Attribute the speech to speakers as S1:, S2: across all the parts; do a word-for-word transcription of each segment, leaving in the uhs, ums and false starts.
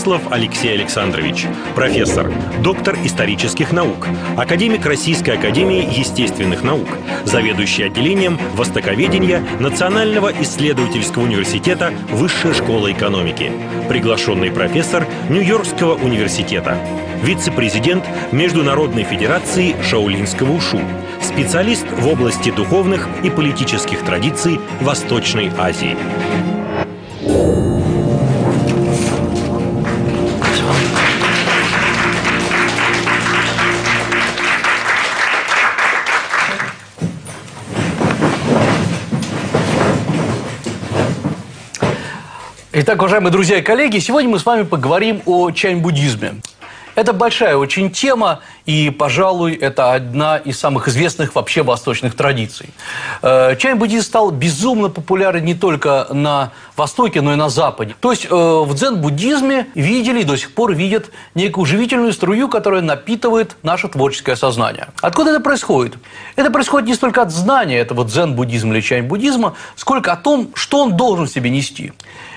S1: Маслов Алексей Александрович, профессор, доктор исторических наук, академик Российской академии естественных наук, заведующий отделением востоковедения Национального исследовательского университета Высшей школы экономики, приглашенный профессор Нью-Йоркского университета, вице-президент Международной федерации шаолиньского ушу, специалист в области духовных и политических традиций Восточной Азии.
S2: Итак, уважаемые друзья и коллеги, сегодня мы с вами поговорим о чань-буддизме. Это большая очень тема, и, пожалуй, это одна из самых известных вообще восточных традиций. Чань-буддизм стал безумно популярен не только на Востоке, но и на Западе. То есть в дзен-буддизме видели и до сих пор видят некую живительную струю, которая напитывает наше творческое сознание. Откуда это происходит? Это происходит не столько от знания этого дзен-буддизма или чань-буддизма, сколько о том, что он должен в себе нести.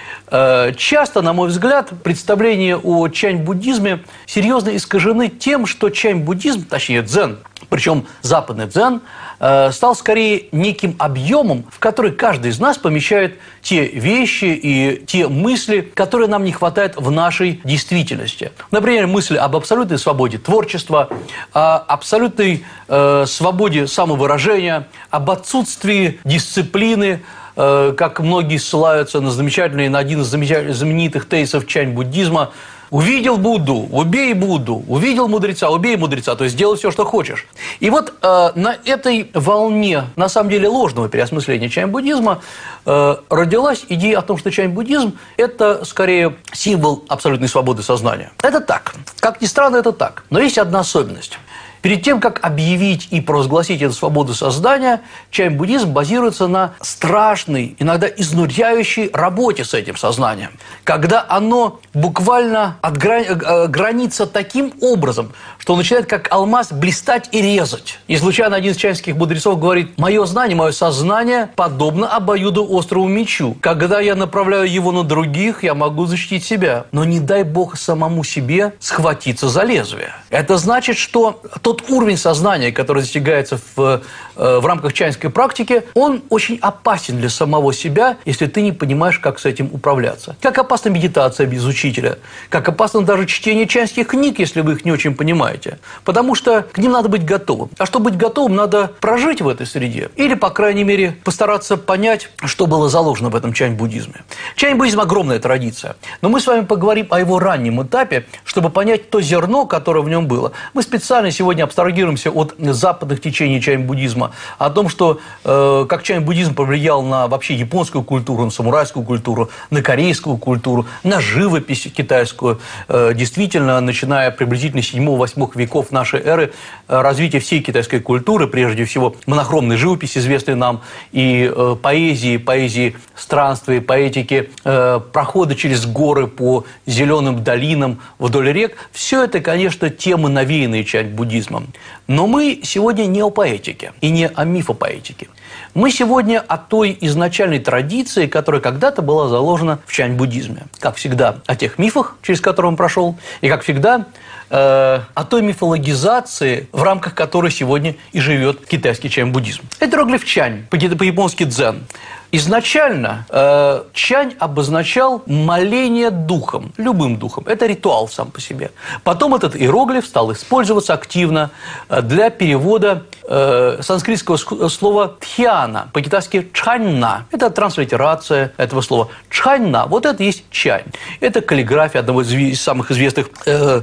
S2: Часто, на мой взгляд, представления о чань-буддизме серьезно искажены тем, что чань-буддизм, точнее дзен, причем западный дзен, стал скорее неким объемом, в который каждый из нас помещает те вещи и те мысли, которые нам не хватает в нашей действительности. Например, мысли об абсолютной свободе творчества, о абсолютной э, свободе самовыражения, об отсутствии дисциплины, как многие ссылаются на замечательный, на один из знаменитых тезисов чань-буддизма: увидел Будду, убей Будду, увидел мудреца, убей мудреца, то есть делай все, что хочешь. И вот э, на этой волне, на самом деле, ложного переосмысления чань-буддизма э, родилась идея о том, что чань-буддизм – это скорее символ абсолютной свободы сознания. Это так. Как ни странно, это так. Но есть одна особенность. Перед тем, как объявить и провозгласить эту свободу сознания, чань-буддизм базируется на страшной, иногда изнуряющей работе с этим сознанием, когда оно буквально отгранится таким образом, что начинает как алмаз блистать и резать. Не случайно один из чаньских мудрецов говорит: «Мое знание, мое сознание подобно обоюдоострому мечу. Когда я направляю его на других, я могу защитить себя, но не дай Бог самому себе схватиться за лезвие». Это значит, что тот уровень сознания, который достигается в, в рамках чаньской практики, он очень опасен для самого себя, если ты не понимаешь, как с этим управляться. Как опасна медитация без учителя, как опасно даже чтение чаньских книг, если вы их не очень понимаете. Потому что к ним надо быть готовым. А чтобы быть готовым, надо прожить в этой среде. Или, по крайней мере, постараться понять, что было заложено в этом чань-буддизме. Чань-буддизм – огромная традиция. Но мы с вами поговорим о его раннем этапе, чтобы понять то зерно, которое в нем было. Мы специально сегодня абстрагируемся от западных течений чань-буддизма, о том, что э, как чань-буддизм повлиял на вообще японскую культуру, на самурайскую культуру, на корейскую культуру, на живопись китайскую. Э, действительно, начиная приблизительно с седьмого-восьмого веков нашей эры, э, развитие всей китайской культуры, прежде всего монохромной живописи, известной нам, и э, поэзии, поэзии странствий, поэтики, э, прохода через горы по зеленым долинам вдоль рек, все это, конечно, темы, навеянные чань-буддизмом. Но мы сегодня не о поэтике и не о мифопоэтике. Мы сегодня о той изначальной традиции, которая когда-то была заложена в чань-буддизме. Как всегда, о тех мифах, через которые он прошел, и, как всегда, э, о той мифологизации, в рамках которой сегодня и живет китайский чань-буддизм. Это иероглиф чань, по-японски дзен. Изначально э, чань обозначал моление духом, любым духом. Это ритуал сам по себе. Потом этот иероглиф стал использоваться активно для перевода э, санскритского слова «тхьяна», по-китайски «чаньна». Это транслитерация этого слова. «Чаньна» – вот это и есть чань. Это каллиграфия одного из самых известных э,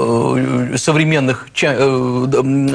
S2: э, современных… Чань, э,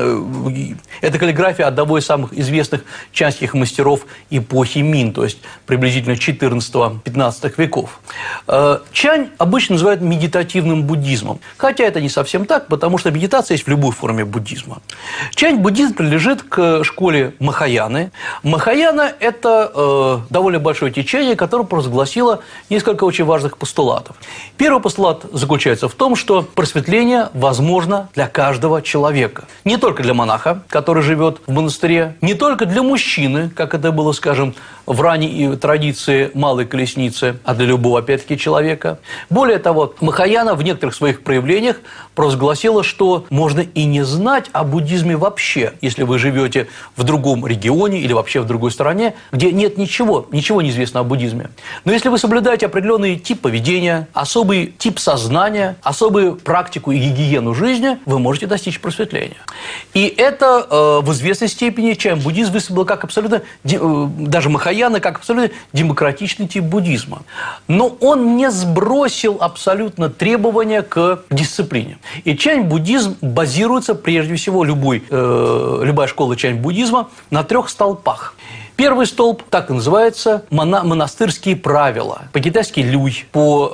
S2: э, это каллиграфия одного из самых известных чаньских мастеров эпохи Мин, то есть приблизительно четырнадцатого-пятнадцатого веков. Чань обычно называют медитативным буддизмом, хотя это не совсем так, потому что медитация есть в любой форме буддизма. Чань-буддизм принадлежит к школе Махаяны. Махаяна – это э, довольно большое течение, которое провозгласило несколько очень важных постулатов. Первый постулат заключается в том, что просветление возможно для каждого человека. Не только для монаха, который живет в монастыре, не только для мужчины, как это было, скажем, в ранней традиции малой колесницы, а для любого, опять-таки, человека. Более того, Махаяна в некоторых своих проявлениях провозгласила, что можно и не знать о буддизме вообще, если вы живете в другом регионе или вообще в другой стране, где нет ничего, ничего не известно о буддизме. Но если вы соблюдаете определенный тип поведения, особый тип сознания, особую практику и гигиену жизни, вы можете достичь просветления. И это э, в известной степени Чань буддизм выступил как абсолютно, э, даже Махаяна, как абсолютно демократичный тип буддизма. Но он не сбросил абсолютно требования к дисциплине. И чань-буддизм базируется, прежде всего, любой, э, любая школа чань-буддизма на трех столпах. Первый столб так и называется моно- монастырские правила. По-китайски люй, по,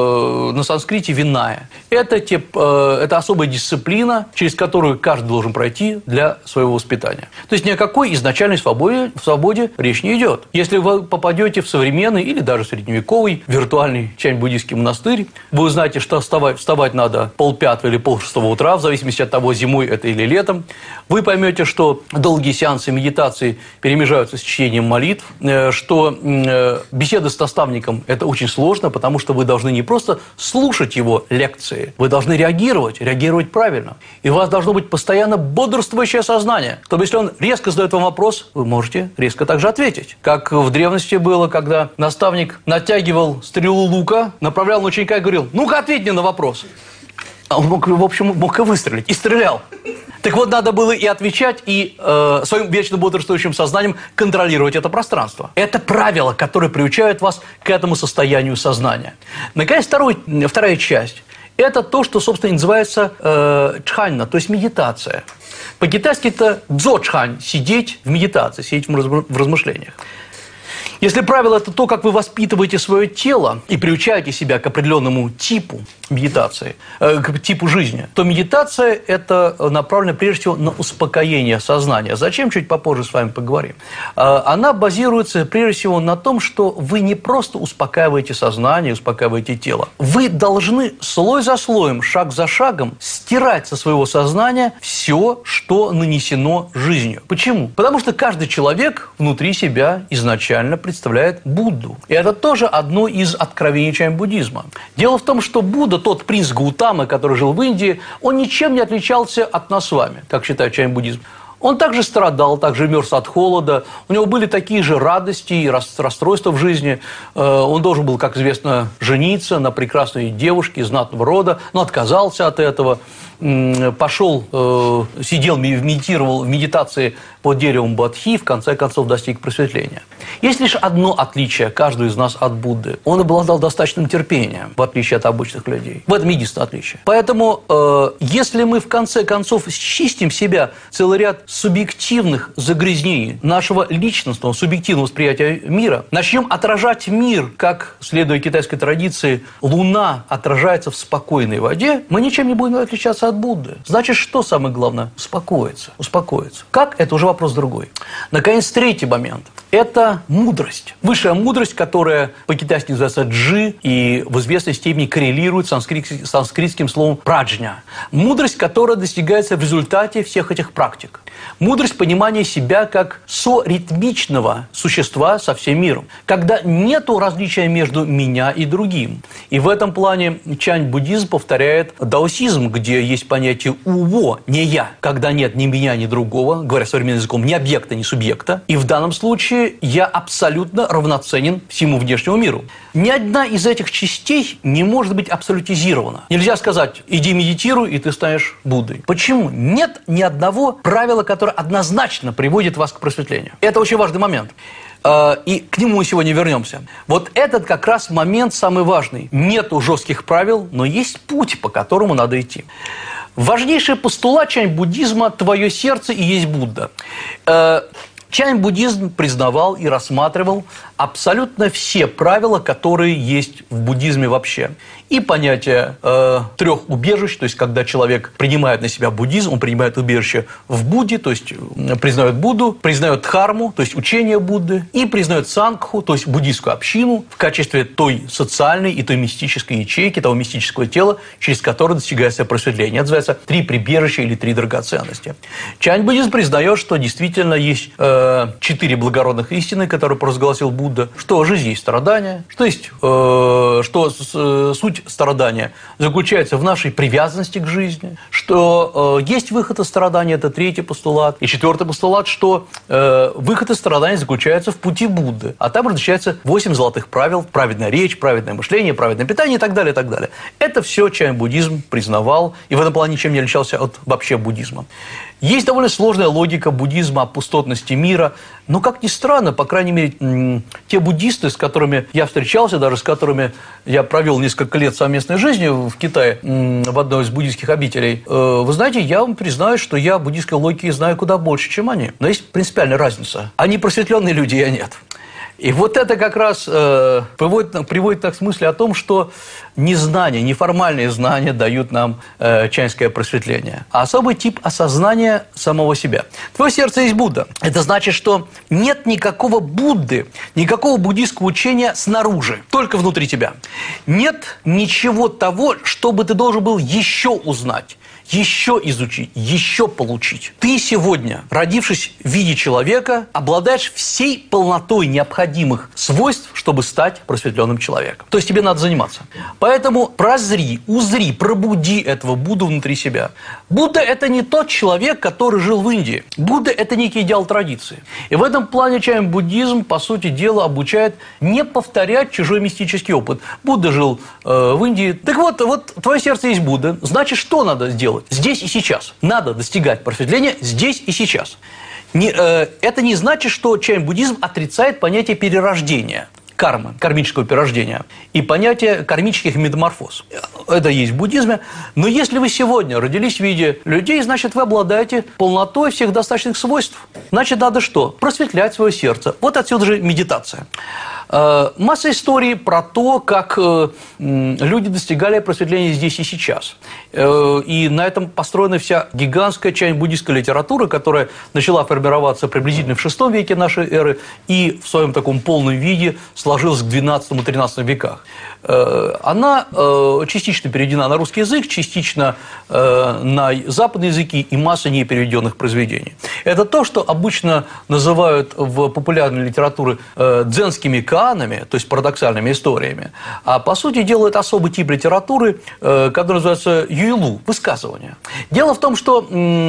S2: э, на санскрите виная. Это, те, э, это особая дисциплина, через которую каждый должен пройти для своего воспитания. То есть ни о какой изначальной свободе, свободе речь не идет. Если вы попадете в современный или даже средневековый виртуальный чань-буддийский монастырь, вы узнаете, что вставать, вставать надо полпятого или полшестого утра, в зависимости от того, зимой это или летом. Вы поймете, что долгие сеансы медитации перемежаются с чтением молитв, что беседа с наставником – это очень сложно, потому что вы должны не просто слушать его лекции, вы должны реагировать, реагировать правильно. И у вас должно быть постоянно бодрствующее сознание, чтобы если он резко задает вам вопрос, вы можете резко также ответить. Как в древности было, когда наставник натягивал стрелу лука, направлял на ученика и говорил: «Ну-ка, ответь мне на вопрос». А он мог, в общем, мог и выстрелить, и стрелял. Так вот, надо было и отвечать, и э, своим вечно бодрствующим сознанием контролировать это пространство. Это правила, которые приучают вас к этому состоянию сознания. Наконец, второй, вторая часть – это то, что, собственно, называется э, чханьна, то есть медитация. По-китайски это дзо-чхань – сидеть в медитации, сидеть в размышлениях. Если правило – это то, как вы воспитываете свое тело и приучаете себя к определенному типу медитации, э, к типу жизни, то медитация – это направлена прежде всего на успокоение сознания. Зачем? Чуть попозже с вами поговорим. Э, она базируется прежде всего на том, что вы не просто успокаиваете сознание, успокаиваете тело. Вы должны слой за слоем, шаг за шагом стирать со своего сознания все, что нанесено жизнью. Почему? Потому что каждый человек внутри себя изначально представляет Будду. И это тоже одно из откровений чань-буддизма. Дело в том, что Будда, тот принц Гаутамы, который жил в Индии, он ничем не отличался от нас с вами, как считает чань-буддизм. Он также страдал, также мерз от холода, у него были такие же радости и расстройства в жизни. Он должен был, как известно, жениться на прекрасной девушке знатного рода, но отказался от этого. Пошел, сидел, медитировал в медитации под деревом Бодхи, в конце концов достиг просветления. Есть лишь одно отличие каждого из нас от Будды. Он обладал достаточным терпением, в отличие от обычных людей. В этом единственное отличие. Поэтому, э, если мы в конце концов счистим себя целый ряд субъективных загрязнений нашего личностного, субъективного восприятия мира, начнем отражать мир, как, следуя китайской традиции, луна отражается в спокойной воде, мы ничем не будем отличаться от Будды. Значит, что самое главное? Успокоиться. Успокоиться. Как? Это уже вопрос другой. Наконец, третий момент. Это мудрость. Высшая мудрость, которая по-китайски называется джи и в известной степени коррелирует с санскрит, санскритским словом праджня. Мудрость, которая достигается в результате всех этих практик. Мудрость понимания себя как соритмичного существа со всем миром. Когда нет различия между меня и другим. И в этом плане чань-буддизм повторяет даосизм, где есть понятие уво, не я. Когда нет ни меня, ни другого, говоря современным языком, ни объекта, ни субъекта. И в данном случае я абсолютно равноценен всему внешнему миру. Ни одна из этих частей не может быть абсолютизирована. Нельзя сказать: иди медитируй, и ты станешь Буддой. Почему? Нет ни одного правила, которое однозначно приводит вас к просветлению. Это очень важный момент. И к нему мы сегодня вернемся. Вот этот как раз момент самый важный. Нету жестких правил, но есть путь, по которому надо идти. Важнейший постулат чань-буддизма – твое сердце и есть Будда. Чань-буддизм признавал и рассматривал абсолютно все правила, которые есть в буддизме вообще. и понятие э, трех убежищ, то есть когда человек принимает на себя буддизм, он принимает убежище в Будде, то есть признает Будду, признает дхарму, то есть учение Будды, и признает сангху, то есть буддийскую общину в качестве той социальной и той мистической ячейки, того мистического тела, через которое достигается просветление. Это называется три прибежища или три драгоценности. Чань-буддизм признает, что действительно есть э, четыре благородных истины, которые провозгласил Будда, что жизнь есть страдание, что, есть, э, что э, суть страдания заключается в нашей привязанности к жизни, что э, есть выход из страдания, это третий постулат, и четвертый постулат, что э, выход из страдания заключается в пути Будды, а там различаются восемь золотых правил: праведная речь, праведное мышление, праведное питание и так далее, и так далее. Это все чань-буддизм признавал, и в этом плане ничем не отличался от вообще буддизма. Есть довольно сложная логика буддизма о пустотности мира, но, как ни странно, по крайней мере, те буддисты, с которыми я встречался, даже с которыми я провел несколько лет совместной жизни в Китае, в одной из буддийских обителей, вы знаете, я вам признаю, что я буддийской логики знаю куда больше, чем они. Но есть принципиальная разница. Они просветленные люди, я нет. И вот это как раз э, приводит, приводит к мысли о том, что незнание, неформальные знания дают нам э, чаньское просветление, а особый тип осознания самого себя. Твое сердце есть Будда. Это значит, что нет никакого Будды, никакого буддийского учения снаружи, только внутри тебя. Нет ничего того, что бы ты должен был еще узнать, еще изучить, еще получить. Ты сегодня, родившись в виде человека, обладаешь всей полнотой необходимых свойств, чтобы стать просветленным человеком. То есть тебе надо заниматься. Поэтому прозри, узри, пробуди этого Будду внутри себя. Будда – это не тот человек, который жил в Индии. Будда – это некий идеал традиции. И в этом плане чань-буддизм, по сути дела, обучает не повторять чужой мистический опыт. Будда жил э, в Индии. Так вот, вот твое сердце есть Будда. Значит, что надо сделать? Здесь и сейчас. Надо достигать просветления здесь и сейчас. Не, э, это не значит, что чань-буддизм отрицает понятие перерождения, кармы, кармического перерождения, и понятие кармических метаморфоз. Это есть в буддизме. Но если вы сегодня родились в виде людей, значит, вы обладаете полнотой всех достаточных свойств. Значит, надо что? Просветлять свое сердце. Вот отсюда же медитация. Масса историй про то, как люди достигали просветления здесь и сейчас. И на этом построена вся гигантская чань-буддийская литература, которая начала формироваться приблизительно в шестом веке нашей эры и в своем таком полном виде сложилась в двенадцатом-тринадцатом веках. Она частично переведена на русский язык, частично на западные языки и масса непереведенных произведений. Это то, что обычно называют в популярной литературе дзенскими каанами, то есть парадоксальными историями. А по сути дела это особый тип литературы, который называется юйлу, высказывания. Дело в том, что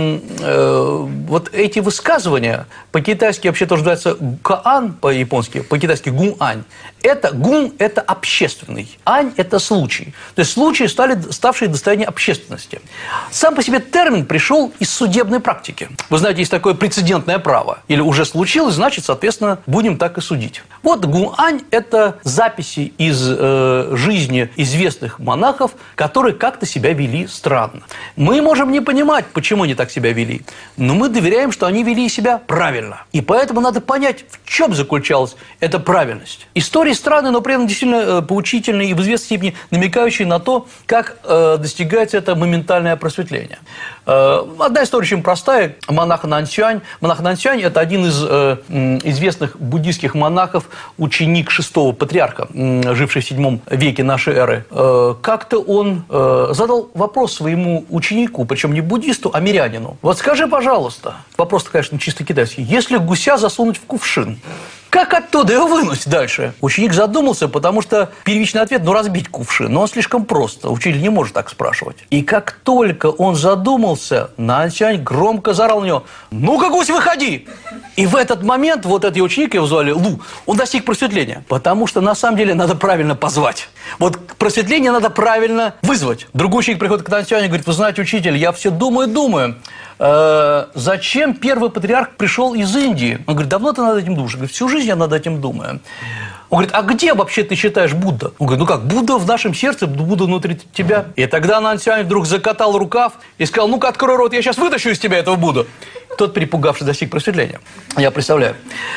S2: вот эти высказывания, по-китайски вообще тоже называется каан, по-японски, по-китайски гун-ань. Это гун – это общественный, ань – это случай. То есть случаи, стали, ставшие достоянием общественности. Сам по себе термин пришел из судебной практики. Вы знаете, есть такое прецедентное право. Или уже случилось, значит, соответственно, будем так и судить. Вот гун-ань – это записи из э, жизни известных монахов, которые как-то себя вели странно. Мы можем не понимать, почему они так себя вели, но мы доверяем, что они вели себя правильно. И поэтому надо понять, в чем заключалась эта правильность. История странные, но при этом действительно поучительные и в известной степени намекающие на то, как э, достигается это моментальное просветление. Э, одна история очень простая. Монах Нанцюань. Монах Нанцюань – это один из э, известных буддийских монахов, ученик шестого патриарха, э, живший в седьмом веке нашей эры. Э, как-то он э, задал вопрос своему ученику, причем не буддисту, а мирянину. Вот скажи, пожалуйста, вопрос-то, конечно, чисто китайский, если гуся засунуть в кувшин, как оттуда его вынуть дальше? Ученик задумался, потому что первичный ответ – ну, разбить кувшин. Но он слишком прост. Учитель не может так спрашивать. И как только он задумался, Нанцюань громко заорал на него: «Ну-ка, гусь, выходи!» И в этот момент вот этот ученик, его звали Лу, он достиг просветления. Потому что на самом деле надо правильно позвать. Вот просветление надо правильно вызвать. Другой ученик приходит к Нанцюаню и говорит: вы знаете, учитель, я все думаю, думаю. Э, зачем первый патриарх пришел из Индии? Он говорит: давно ты над этим думаешь? Говорит: всю жизнь я над этим думаю. Он говорит: а где вообще ты считаешь Будда? Он говорит: ну как, Будда в нашем сердце, Будда внутри тебя. И тогда Нанцюань вдруг закатал рукав и сказал: ну-ка, открой рот, я сейчас вытащу из тебя этого Будду. тот, перепугавшись, достиг просветления. Я представляю.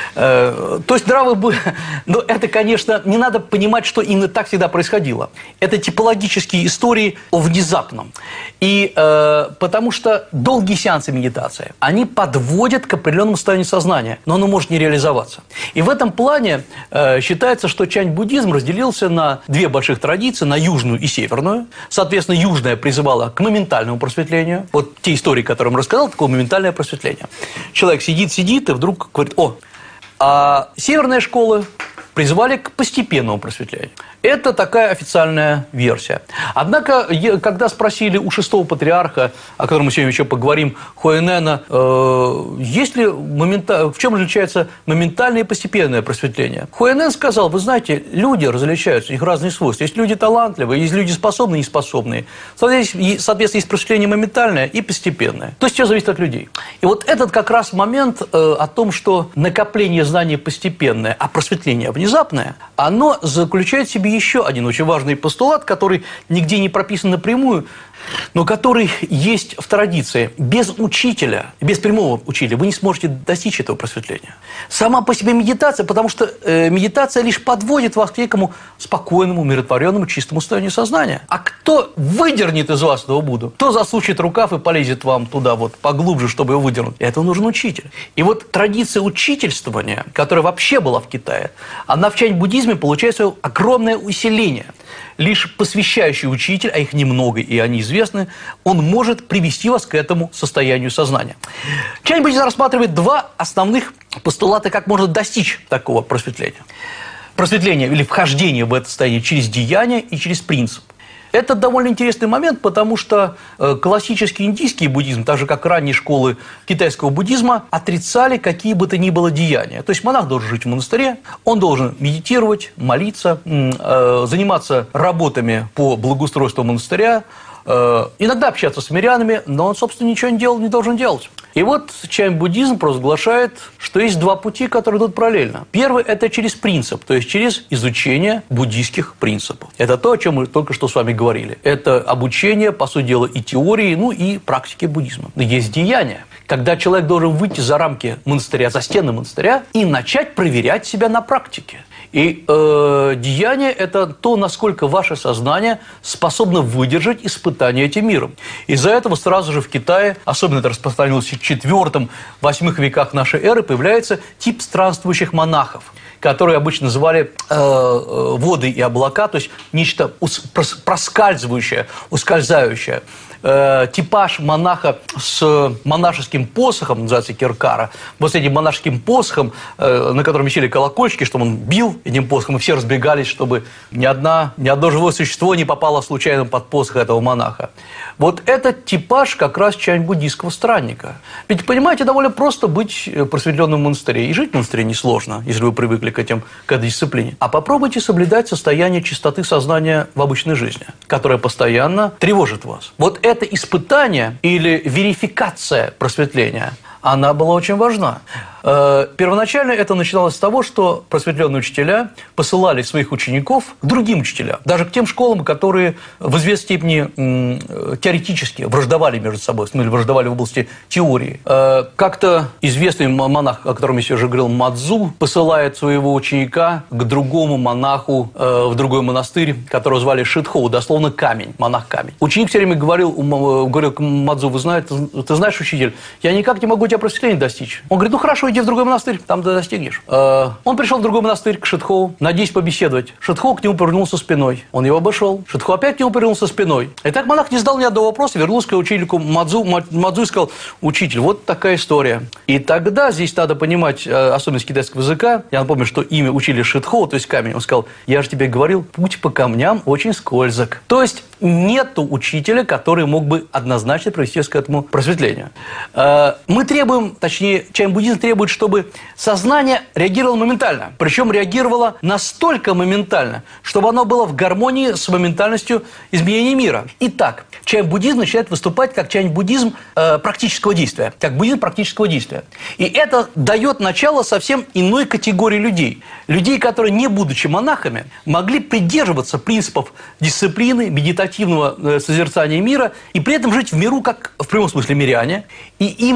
S2: То есть здравый бы... Но это, конечно, не надо понимать, что именно так всегда происходило. Это типологические истории о внезапном. И э, потому что долгие сеансы медитации, они подводят к определенному состоянию сознания, но оно может не реализоваться. И в этом плане э, считается, что чань-буддизм разделился на две больших традиции, на южную и северную. Соответственно, южная призывала к моментальному просветлению. Вот те истории, которые я вам рассказал, такое моментальное просветление. Человек сидит-сидит и вдруг говорит: о, а северные школы призывали к постепенному просветлению. Это такая официальная версия. Однако, когда спросили у шестого патриарха, о котором мы сегодня еще поговорим, Хуэнена, э, есть ли момента... в чем различается моментальное и постепенное просветление? Хуэнен сказал: вы знаете, люди различаются, их разные свойства. Есть люди талантливые, есть люди способные и неспособные. Соответственно, есть просветление моментальное и постепенное. То есть все зависит от людей. И вот этот как раз момент э, о том, что накопление знаний постепенное, а просветление внезапное, оно заключает в себе еще один очень важный постулат, который нигде не прописан напрямую, но который есть в традиции. Без учителя, без прямого учителя вы не сможете достичь этого просветления. Сама по себе медитация, потому что э, медитация лишь подводит вас к некому спокойному, умиротворенному, чистому состоянию сознания. А кто выдернет из вас этого Будду? Кто засучит рукав и полезет вам туда вот поглубже, чтобы его выдернуть? Этого нужен учитель. И вот традиция учительствования, которая вообще была в Китае, она в чань-буддизме получает свое огромное усиление. Лишь посвящающий учитель, а их немного и они известны, он может привести вас к этому состоянию сознания. Чань-буддизм рассматривает два основных постулата, как можно достичь такого просветления. Просветление или вхождение в это состояние через деяние и через принцип. Это довольно интересный момент, потому что классический индийский буддизм, так же как ранние школы китайского буддизма, отрицали какие бы то ни было деяния. То есть монах должен жить в монастыре, он должен медитировать, молиться, заниматься работами по благоустройству монастыря, иногда общаться с мирянами, но он, собственно, ничего не делал, не должен делать. И вот чань-буддизм провозглашает, что есть два пути, которые идут параллельно. Первый – это через принцип, то есть через изучение буддийских принципов. Это то, о чем мы только что с вами говорили. Это обучение, по сути дела, и теории, ну и практики буддизма. Но есть деяние, когда человек должен выйти за рамки монастыря, за стены монастыря и начать проверять себя на практике. И э, деяние – это то, насколько ваше сознание способно выдержать испытания этим миром. Из-за этого сразу же в Китае, особенно это распространилось в четвёртом-восьмом веках нашей эры, появляется тип странствующих монахов, которые обычно называли э, воды и облака, то есть нечто проскальзывающее, ускользающее. Типаж монаха с монашеским посохом, называется киркара, вот с этим монашеским посохом, на котором висели колокольчики, чтобы он бил этим посохом, и все разбегались, чтобы ни, одна, ни одно живое существо не попало случайно под посох этого монаха. Вот этот типаж как раз чань-буддийского странника. Ведь, понимаете, довольно просто быть просветленным в монастыре, и жить в монастыре несложно, если вы привыкли к, этим, к этой дисциплине. А попробуйте соблюдать состояние чистоты сознания в обычной жизни, которое постоянно тревожит вас. Вот это Это испытание или верификация просветления, она была очень важна. Первоначально это начиналось с того, что просветленные учителя посылали своих учеников к другим учителям, даже к тем школам, которые в известной степени теоретически враждовали между собой, ну или враждовали в области теории. Как-то известный монах, о котором я сегодня уже говорил, Мадзу, посылает своего ученика к другому монаху в другой монастырь, которого звали Шитхоу, дословно камень, монах-камень. Ученик все время говорил, говорил к Мадзу: вы знаете, ты знаешь, учитель, я никак не могу тебя просветления достичь. Он говорит: ну хорошо, иди в другой монастырь, там ты достигнешь. Он пришел в другой монастырь к Шитхоу, надеясь побеседовать. Шитхоу к нему повернулся спиной. Он его обошел. Шитхоу опять к нему повернулся спиной. И так монах не задал ни одного вопроса, вернулся к ученику Мадзу, Мадзу и сказал: учитель, вот такая история. И тогда здесь надо понимать особенность китайского языка. Я напомню, что имя учили Шитхоу, то есть камень. Он сказал: я же тебе говорил, путь по камням очень скользок. То есть нету учителя, который мог бы однозначно привести к этому просветлению. Мы требуем, точнее, чань-буддизм требует, чтобы сознание реагировало моментально. Причем реагировало настолько моментально, чтобы оно было в гармонии с моментальностью изменения мира. Итак, чань-буддизм начинает выступать как чань-буддизм э, практического действия, как буддизм практического действия. И это дает начало совсем иной категории людей. Людей, которые, не будучи монахами, могли придерживаться принципов дисциплины, медитативного э, созерцания мира и при этом жить в миру как в прямом смысле миряне. И именно это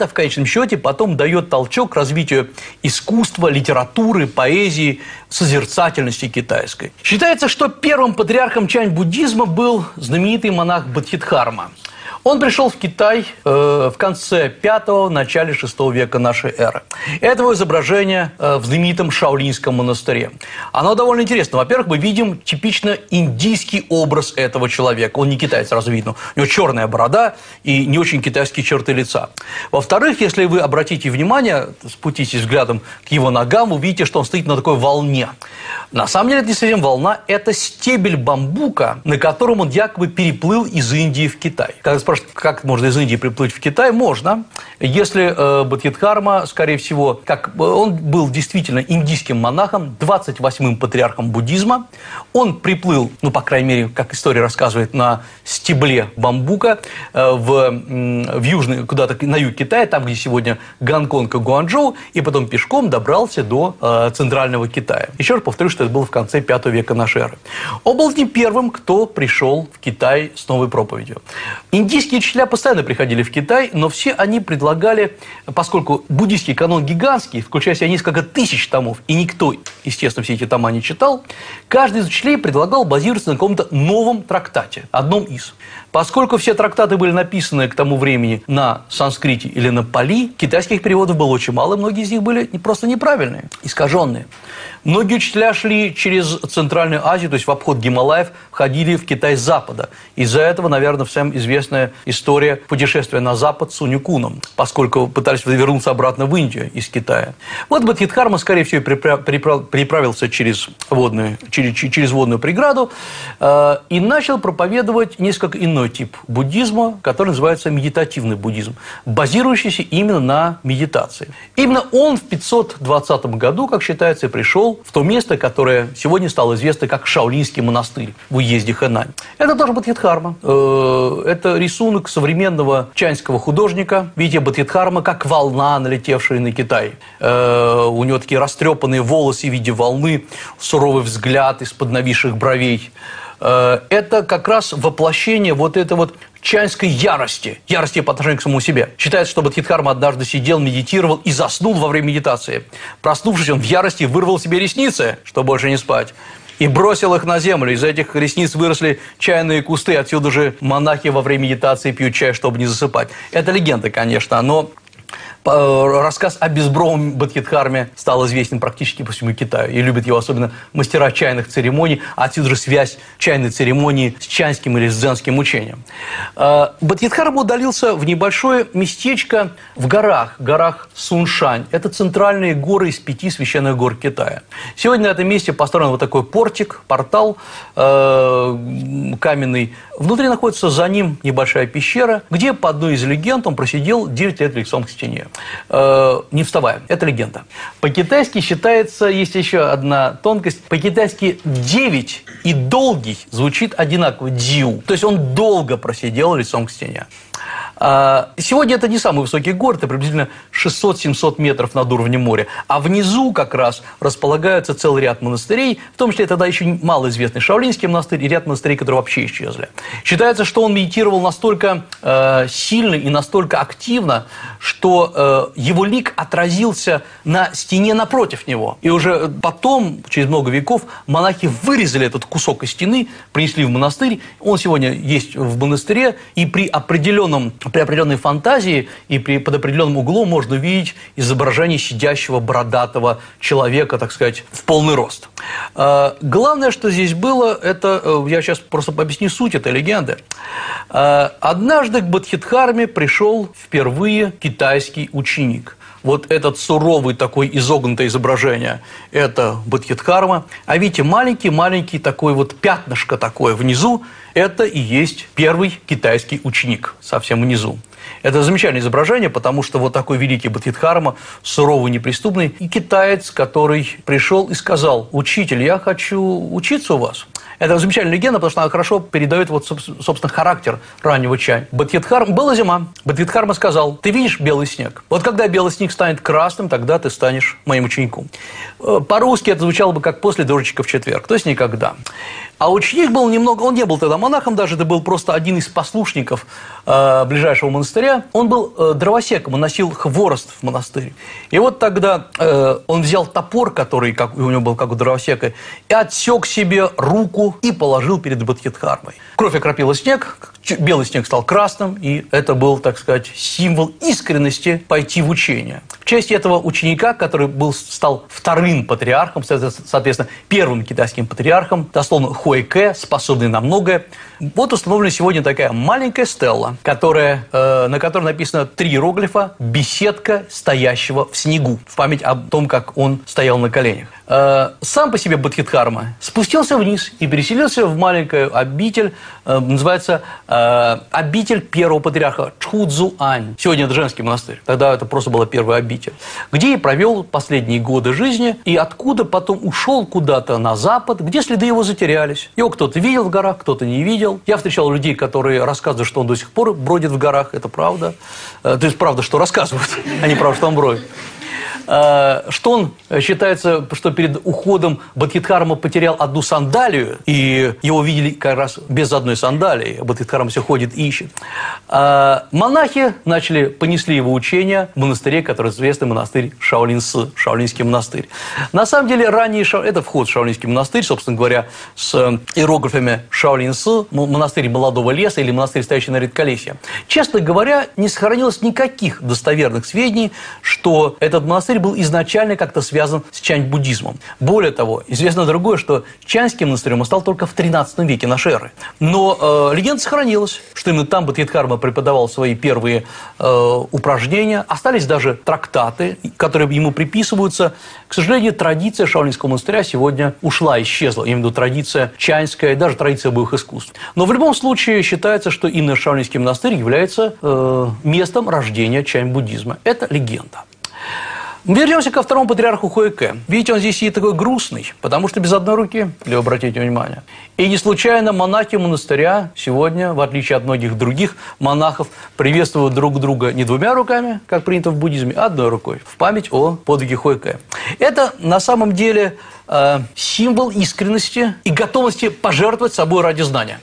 S2: в конечном счете потом дает толчок к развитию искусства, литературы, поэзии, созерцательности китайской. Считается, что первым патриархом чань-буддизма был знаменитый монах Бодхидхарма. Он пришел в Китай э, в конце пятого, начале шестого века нашей эры. Это изображение э, в знаменитом Шаолиньском монастыре. Оно довольно интересно. Во-первых, мы видим типично индийский образ этого человека. Он не китаец, сразу видно. У него черная борода и не очень китайские черты лица. Во-вторых, если вы обратите внимание, спуститесь взглядом к его ногам, увидите, что он стоит на такой волне. На самом деле это не совсем волна, это стебель бамбука, на котором он якобы переплыл из Индии в Китай. Когда спрашивают, как можно из Индии приплыть в Китай, можно. Если э, Бодхидхарма, скорее всего, как он был действительно индийским монахом, двадцать восьмым патриархом буддизма, он приплыл, ну, по крайней мере, как история рассказывает, на стебле бамбука э, в, в южный, куда-то на юг Китая, там, где сегодня Гонконг и Гуанчжоу, и потом пешком добрался до э, центрального Китая. Еще раз повторю, что это было в конце пятого века нашей эры. Он был не первым, кто пришел в Китай с новой проповедью. Индийские учителя постоянно приходили в Китай, но все они предлагали, поскольку буддийский канон гигантский, включая в себя несколько тысяч томов, и никто, естественно, все эти тома не читал, каждый из учителей предлагал базироваться на каком-то новом трактате, одном из. Поскольку все трактаты были написаны к тому времени на санскрите или на пали, китайских переводов было очень мало, многие из них были просто неправильные, искаженные. Многие учителя шли через Центральную Азию, то есть в обход Гималаев, входили в Китай с запада. Из-за этого, наверное, всем известная история путешествия на запад с Сунь-Куном, поскольку пытались вернуться обратно в Индию из Китая. Вот Бодхидхарма, скорее всего, переправился через водную, через, через водную преграду э, и начал проповедовать несколько иной тип буддизма, который называется медитативный буддизм, базирующийся именно на медитации. Именно он в пятьсот двадцатом году, как считается, и пришел в то место, которое сегодня стало известно как Шаолиньский монастырь в уезде Хэнань. Это тоже Бодхидхарма. Это рисунок современного чаньского художника. Видите, Бодхидхарма как волна, налетевшая на Китай. У него такие растрепанные волосы в виде волны, суровый взгляд из-под нависших бровей. Это как раз воплощение вот этой вот чаньской ярости, ярости по отношению к самому себе. Считается, что Бодхидхарма однажды сидел, медитировал и заснул во время медитации. Проснувшись, он в ярости вырвал себе ресницы, чтобы больше не спать, и бросил их на землю. Из этих ресниц выросли чайные кусты, отсюда же монахи во время медитации пьют чай, чтобы не засыпать. Это легенда, конечно, но рассказ о безбровом Бодхидхарме стал известен практически по всему Китаю. И любят его особенно мастера чайных церемоний, а отсюда же связь чайной церемонии с чаньским или с дзенским учением. Бодхидхарма удалился в небольшое местечко в горах, горах Суншань. Это центральные горы из пяти священных гор Китая. Сегодня на этом месте построен вот такой портик, портал э, каменный. Внутри находится за ним небольшая пещера, где по одной из легенд он просидел девять лет лицом к стене. Э, не вставая. Это легенда. По-китайски считается, есть еще одна тонкость, по-китайски девять и долгий звучит одинаково, дзю. То есть он долго просидел лицом к стене. Сегодня это не самый высокий город, это приблизительно шестьсот-семьсот метров над уровнем моря. А внизу как раз располагаются целый ряд монастырей, в том числе тогда еще малоизвестный Шаолиньский монастырь и ряд монастырей, которые вообще исчезли. Считается, что он медитировал настолько э, сильно и настолько активно, что э, его лик отразился на стене напротив него. И уже потом, через много веков, монахи вырезали этот кусок из стены, принесли в монастырь. Он сегодня есть в монастыре, и при определенном При определенной фантазии и при, под определенным углом можно увидеть изображение сидящего бородатого человека, так сказать, в полный рост. Э, главное, что здесь было, это, э, я сейчас просто объясню суть этой легенды. Э, однажды к Бодхидхарме пришел впервые китайский ученик. Вот этот суровый такой изогнутое изображение – это Бодхидхарма. А видите, маленький-маленький такой вот пятнышко такое внизу – это и есть первый китайский ученик совсем внизу. Это замечательное изображение, потому что вот такой великий Бодхидхарма, суровый, неприступный, и китаец, который пришел и сказал: «Учитель, я хочу учиться у вас». Это замечательная легенда, потому что она хорошо передает, вот, собственно, характер раннего Чань. Бодхидхарма... Была зима. Бодхидхарма сказал: ты видишь белый снег? Вот когда белый снег станет красным, тогда ты станешь моим учеником. По-русски это звучало бы как «после дождичка в четверг», то есть никогда. А ученик был немного, он не был тогда монахом даже, это был просто один из послушников э, ближайшего монастыря. Он был э, дровосеком, он носил хворост в монастырь. И вот тогда э, он взял топор, который как, у него был как у дровосека, и отсек себе руку и положил перед Бодхидхармой. Кровь окропила снег, белый снег стал красным, и это был, так сказать, символ искренности пойти в учение. В честь этого ученика, который был, стал вторым патриархом, соответственно, первым китайским патриархом, дословно Хуэйке, способный на многое, вот установлена сегодня такая маленькая стелла, которая, э, на которой написано три иероглифа «Беседка стоящего в снегу», в память о том, как он стоял на коленях. Э, сам по себе Бодхидхарма спустился вниз и переселился в маленькую обитель, э, называется э, обитель первого патриарха Чхуцзуань. Сегодня это женский монастырь, тогда это просто была первая обитель, где и провел последние годы жизни, и откуда потом ушел куда-то на запад, где следы его затерялись. Его кто-то видел в горах, кто-то не видел. Я встречал людей, которые рассказывают, что он до сих пор бродит в горах, это правда. То есть правда, что рассказывают, а не правда, что он бродит. Что он считается, что перед уходом Бодхидхарма потерял одну сандалию, и его видели как раз без одной сандалии. Бодхидхарма все ходит и ищет. Монахи начали, понесли его учения в монастыре, который известный монастырь Шаолиньсы, Шаолиньский монастырь. На самом деле, ранее это вход в Шаолиньский монастырь, собственно говоря, с иероглифами Шаолиньсы, монастырь молодого леса или монастырь, стоящий на редколесье. Честно говоря, не сохранилось никаких достоверных сведений, что этот монастырь был изначально как-то связан с чань-буддизмом. Более того, известно другое, что чаньским монастырем он стал только в тринадцатом веке нашей эры. Но э, легенда сохранилась, что именно там Бодхидхарма преподавал свои первые э, упражнения. Остались даже трактаты, которые ему приписываются. К сожалению, традиция Шаолиньского монастыря сегодня ушла, исчезла. Я имею в виду традиция чаньская, даже традиция боевых искусств. Но в любом случае считается, что именно Шаолиньский монастырь является э, местом рождения чань-буддизма. Это легенда. Вернемся ко второму патриарху Хуэйке. Видите, он здесь и такой грустный, потому что без одной руки, если вы обратите внимание. И не случайно монахи монастыря сегодня, в отличие от многих других монахов, приветствуют друг друга не двумя руками, как принято в буддизме, а одной рукой, в память о подвиге Хуэйке. Это на самом деле э, символ искренности и готовности пожертвовать собой ради знания.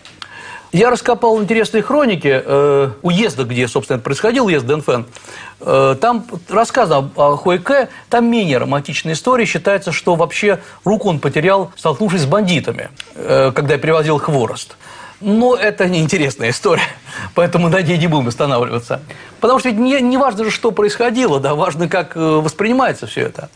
S2: Я раскопал интересные хроники э, уезда, где, собственно, происходил уезд Дэнфэн. Э, там рассказано о Хуэйке, там менее романтичная история. Считается, что вообще руку он потерял, столкнувшись с бандитами, э, когда перевозил хворост. Но это неинтересная история, поэтому на ней не будем останавливаться. Потому что ведь не, не важно же, что происходило, да, важно, как воспринимается все это.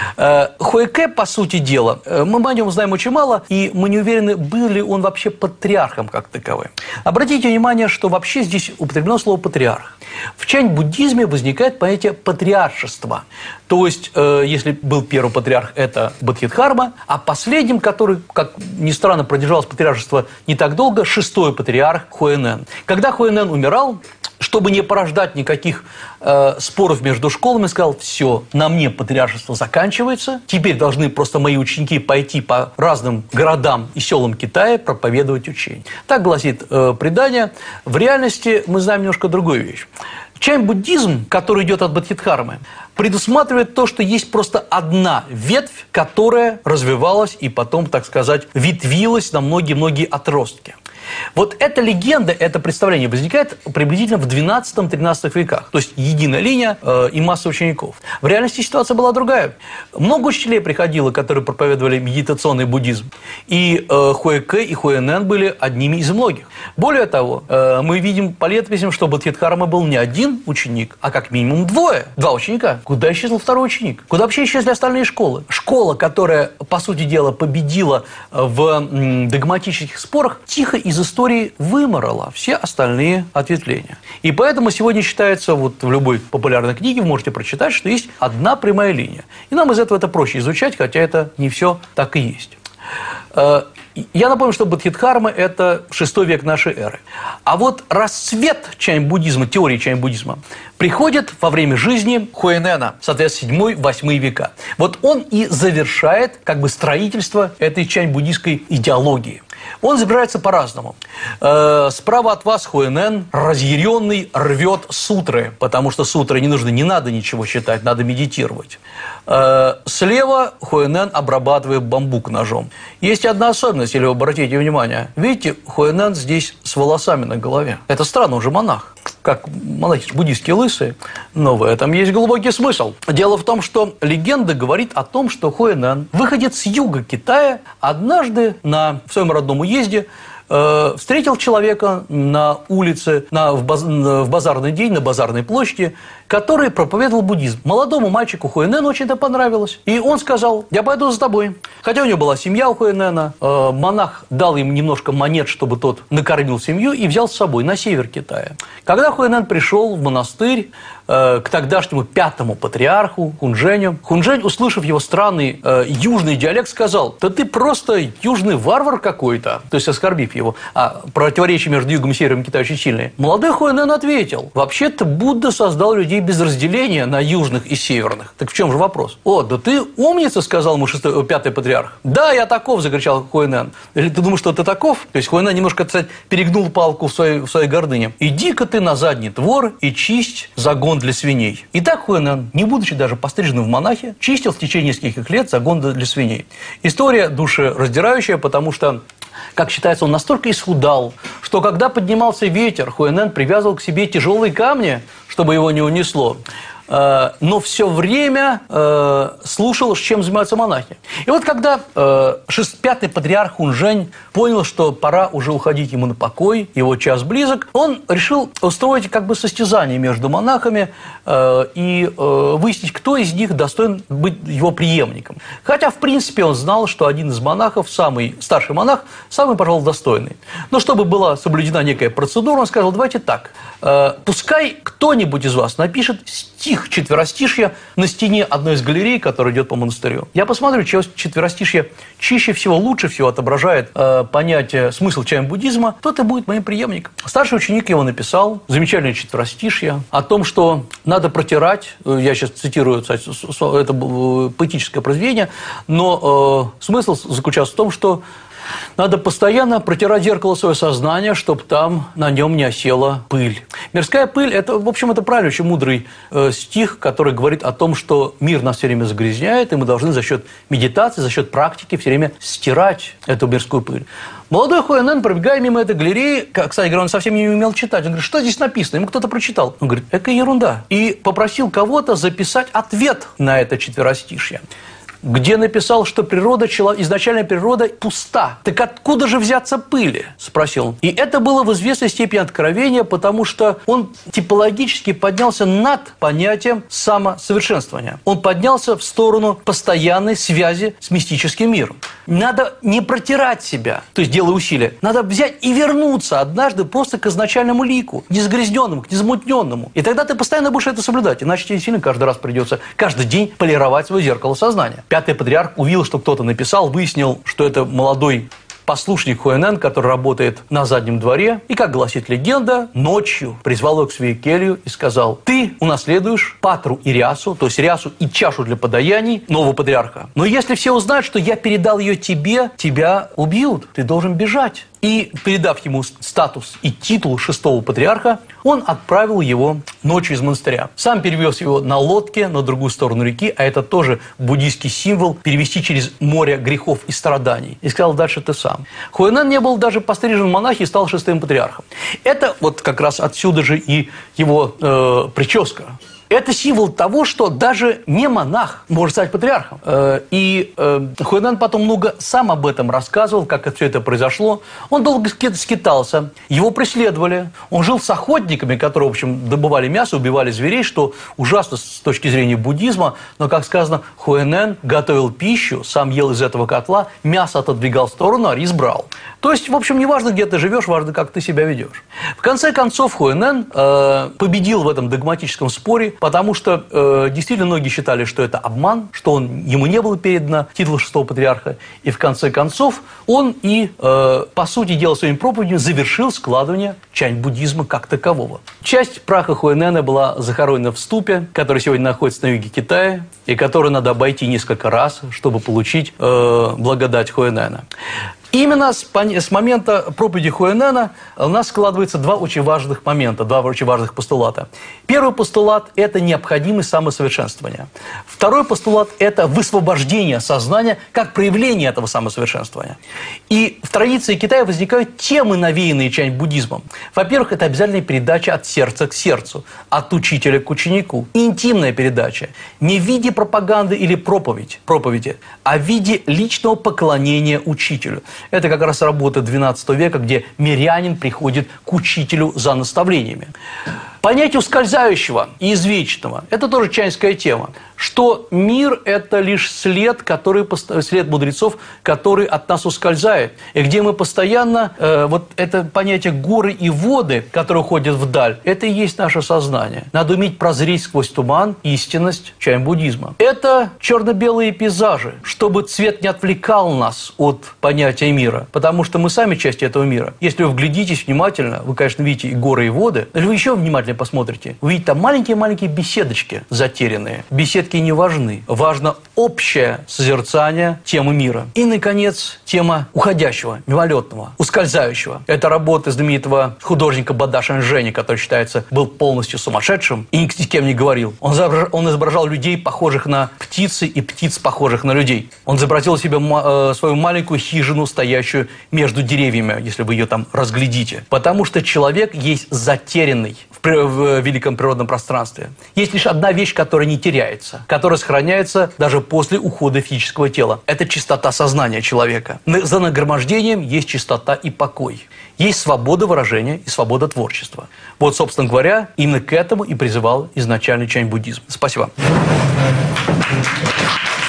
S2: Хуэйке, по сути дела, мы о нем знаем очень мало, и мы не уверены, был ли он вообще патриархом как таковым. Обратите внимание, что вообще здесь употреблено слово «патриарх». В чань-буддизме возникает понятие патриаршества. То есть, если был первый патриарх, это Бодхидхарма, а последним, который, как ни странно, продержалось патриаршество не так долго, шестой патриарх Хуэнэн. Когда Хуэнэн умирал, чтобы не порождать никаких э, споров между школами, сказал: все, на мне патриаршество заканчивается, теперь должны просто мои ученики пойти по разным городам и селам Китая проповедовать учение. Так гласит э, предание. В реальности мы знаем немножко другую вещь. Чань-буддизм, который идет от Бодхидхармы, предусматривает то, что есть просто одна ветвь, которая развивалась и потом, так сказать, ветвилась на многие-многие отростки. Вот эта легенда, это представление возникает приблизительно в двенадцатом-тринадцатом веках. То есть единая линия э, и масса учеников. В реальности ситуация была другая. Много учителей приходило, которые проповедовали медитационный буддизм. И э, Хуэйке и Хуэнэн были одними из многих. Более того, э, мы видим по летописям, что Бодхидхарма был не один ученик, а как минимум двое. Два ученика. Куда исчезнул второй ученик? Куда вообще исчезли остальные школы? Школа, которая, по сути дела, победила в м, догматических спорах, тихо из истории выморала все остальные ответвления. И поэтому сегодня считается, вот в любой популярной книге вы можете прочитать, что есть одна прямая линия. И нам из этого это проще изучать, хотя это не все так и есть. Я напомню, что Бодхидхарма – это шестой век нашей эры. А вот расцвет чань-буддизма, теории чань-буддизма, приходит во время жизни Хуэнэна, соответственно, седьмой-восьмой века. Вот он и завершает как бы строительство этой чань-буддийской идеологии. Он забирается по-разному. Э, справа от вас Хуэнэн, разъяренный, рвет сутры, потому что сутры не нужны, не надо ничего читать, надо медитировать. Э, слева Хуэнэн обрабатывает бамбук ножом. Есть одна особенность, если вы обратите внимание. Видите, Хуэнэн здесь с волосами на голове. Это странно, он же монах. Как монахи буддийские лысые, но в этом есть глубокий смысл. Дело в том, что легенда говорит о том, что Хуэнэн, выходец с юга Китая, однажды на, в своем родном уезде э, встретил человека на улице, на, в, баз, в базарный день, на базарной площади, который проповедовал буддизм. Молодому мальчику Хуэнэну очень это понравилось. И он сказал: я пойду за тобой. Хотя у него была семья у Хуэнэна, э, монах дал им немножко монет, чтобы тот накормил семью, и взял с собой на север Китая. Когда Хуэнэн пришел в монастырь э, к тогдашнему пятому патриарху Хунчжэню, Хунчжэнь, услышав его странный э, южный диалект, сказал: да ты просто южный варвар какой-то, то есть оскорбив его. А противоречие между югом и севером Китая очень сильное. Молодой Хуэнэн ответил: вообще-то Будда создал людей без разделения на южных и северных. Так в чем же вопрос? О, да ты умница, сказал ему шестой, пятый патриарх. Да, я таков, закричал Хуэнэн. Или ты думаешь, что ты таков? То есть Хуэнэн немножко, кстати, перегнул палку в своей, в своей гордыне. Иди-ка ты на задний двор и чисть загон для свиней. Итак, Хуэнэн, не будучи даже постриженным в монахе, чистил в течение нескольких лет загон для свиней. История душераздирающая, потому что, как считается, он настолько исхудал, что когда поднимался ветер, Хуэнэн привязывал к себе тяжелые камни, чтобы его не унесло. Но все время э, слушал, чем занимаются монахи. И вот когда э, пятый патриарх Хунчжэнь понял, что пора уже уходить ему на покой, его час близок, он решил устроить как бы состязание между монахами э, и э, выяснить, кто из них достоин быть его преемником. Хотя, в принципе, он знал, что один из монахов, самый старший монах, самый, пожалуй, достойный. Но чтобы была соблюдена некая процедура, он сказал: давайте так, э, пускай кто-нибудь из вас напишет стих четверостишья на стене одной из галерей, которая идет по монастырю. Я посмотрю, чье четверостишье чище всего, лучше всего отображает э, понятие, смысл чайн-буддизма, тот и будет моим преемником. Старший ученик его написал замечательное четверостишье о том, что надо протирать, я сейчас цитирую, кстати, это поэтическое произведение, но э, смысл заключался в том, что надо постоянно протирать зеркало свое сознание, чтобы там на нем не осела пыль. Мирская пыль – это, в общем, это правильно, очень мудрый э, стих, который говорит о том, что мир нас все время загрязняет, и мы должны за счет медитации, за счет практики все время стирать эту мирскую пыль. Молодой Хуэнэн, пробегая мимо этой галереи, кстати говоря, он совсем не умел читать. Он говорит: что здесь написано? Ему кто-то прочитал. Он говорит: это ерунда. И попросил кого-то записать ответ на это четверостишье, где написал, что природа, изначальная природа пуста. Так откуда же взяться пыли? Спросил он. И это было в известной степени откровение, потому что он типологически поднялся над понятием самосовершенствования. Он поднялся в сторону постоянной связи с мистическим миром. Надо не протирать себя, то есть делая усилия. Надо взять и вернуться однажды просто к изначальному лику, к незагрязненному, к незамутненному. И тогда ты постоянно будешь это соблюдать, иначе тебе сильно каждый раз придется каждый день полировать свое зеркало сознания. Пятый патриарх увидел, что кто-то написал, выяснил, что это молодой послушник Хуэнэн, который работает на заднем дворе, и, как гласит легенда, ночью призвал его к своей келью и сказал: ты унаследуешь патру и рясу, то есть рясу и чашу для подаяний нового патриарха. Но если все узнают, что я передал ее тебе, тебя убьют, ты должен бежать. И, передав ему статус и титул шестого патриарха, он отправил его ночью из монастыря. Сам перевез его на лодке на другую сторону реки, а это тоже буддийский символ, перевести через море грехов и страданий. И сказал: дальше ты сам. Хуэнэн не был даже пострижен в монахи и стал шестым патриархом. Это вот как раз отсюда же и его э, прическа. Это символ того, что даже не монах может стать патриархом. И Хуэнэн потом много сам об этом рассказывал, как все это произошло. Он долго скитался, его преследовали. Он жил с охотниками, которые, в общем, добывали мясо, убивали зверей, что ужасно с точки зрения буддизма. Но, как сказано, Хуэнэн готовил пищу, сам ел из этого котла, мясо отодвигал в сторону, а рис брал. То есть, в общем, не важно, где ты живешь, важно, как ты себя ведешь. В конце концов, Хуэнэн э, победил в этом догматическом споре, потому что э, действительно многие считали, что это обман, что он, ему не было передано титул шестого патриарха. И в конце концов он и, э, по сути дела, своими проповедями завершил складывание чань-буддизма как такового. Часть праха Хуэнэна была захоронена в ступе, который сегодня находится на юге Китая, и который надо обойти несколько раз, чтобы получить э, благодать Хуэнэна. Именно с, с момента проповеди Хуэнена у нас складывается два очень важных момента, два очень важных постулата. Первый постулат – это необходимость самосовершенствования. Второй постулат – это высвобождение сознания как проявление этого самосовершенствования. И в традиции Китая возникают темы, навеянные чань-буддизмом. Во-первых, это обязательная передача от сердца к сердцу, от учителя к ученику. Интимная передача. Не в виде пропаганды или проповедь, проповеди, а в виде личного поклонения учителю. Это как раз работа двенадцатого века, где мирянин приходит к учителю за наставлениями. Понятие ускользающего и извечного – это тоже чаньская тема, что мир – это лишь след, который, след мудрецов, который от нас ускользает, и где мы постоянно, э, вот это понятие горы и воды, которые уходят вдаль, это и есть наше сознание. Надо уметь прозреть сквозь туман истинность чань-буддизма. Это черно-белые пейзажи, чтобы цвет не отвлекал нас от понятия мира, потому что мы сами часть этого мира. Если вы вглядитесь внимательно, вы, конечно, видите и горы, и воды, но вы еще внимательно посмотрите, вы видите там маленькие-маленькие беседочки затерянные. Беседки не важны. Важно общее созерцание темы мира. И, наконец, тема уходящего, мимолетного, ускользающего. Это работа знаменитого художника Бада Шэньчжэня, который считается, был полностью сумасшедшим и ни с кем не говорил. Он изображал, он изображал людей, похожих на птицы, и птиц, похожих на людей. Он изобразил себе э, свою маленькую хижину, стоящую между деревьями, если вы ее там разглядите. Потому что человек есть затерянный в великом природном пространстве. Есть лишь одна вещь, которая не теряется, которая сохраняется даже после ухода физического тела. Это чистота сознания человека. За нагромождением есть чистота и покой. Есть свобода выражения и свобода творчества. Вот, собственно говоря, именно к этому и призывал изначальный чань-буддизм. Спасибо.